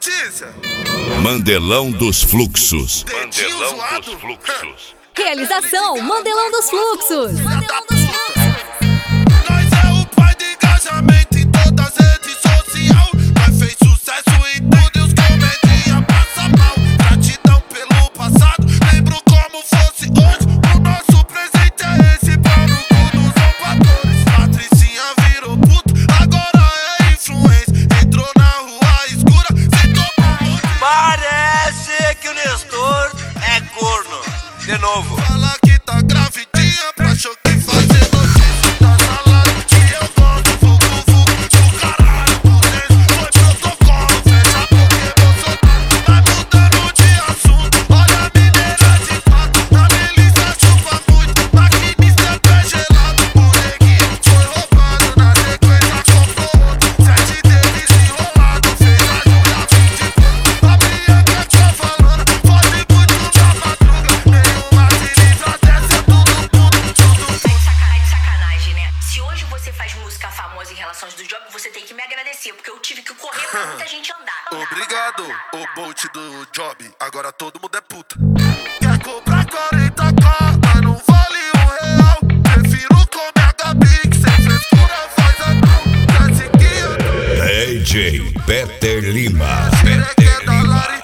notícia. Mandelão dos Fluxos. Mandelão dos Fluxos. Realização Mandelão dos Fluxos. Mandelão dos Fluxos. Nós é o pai do engajamento em todas as redes sociais. Nós fez sucesso em tudo e os comedinha passa mal. Gratidão pelo passado, lembro como fosse hoje. O nosso presente é esse, pau no cu dos opadores. Patricinha virou puto, agora é influência. Entrou na rua escura, se tomou. Parece que o Nestor é corno. De novo. Fala que tá gravidinha pra choque fazer notícia da sala. Que eu gosto, vucu, do caralho. Vocês foi protocolo, fecha porque Bolsonaro vai mudando de assunto. Olha a mineira de fato, na milícia chupa muito. Maquinista é pé gelado, o neguinho foi roubado. Na sequência comprou outro, 7 deles enrolado. Fez a Júlia 20 pontos, a Bianca tá falando. Pode muito na madruga, nenhuma se livra dessa, tudo puto. Sacanagem, né? Se hoje você faz música famosa em relações do job, você tem que me agradecer, porque eu tive que correr pra muita gente andar. Obrigado, o Bolt do job, agora todo mundo é puta. Quer cobrar 40k, mas não vale R$1. Prefiro comer a Gabi, que sem frescura faz anão. Quer seguir? DJ Peter Lima. Xerequê da Lari,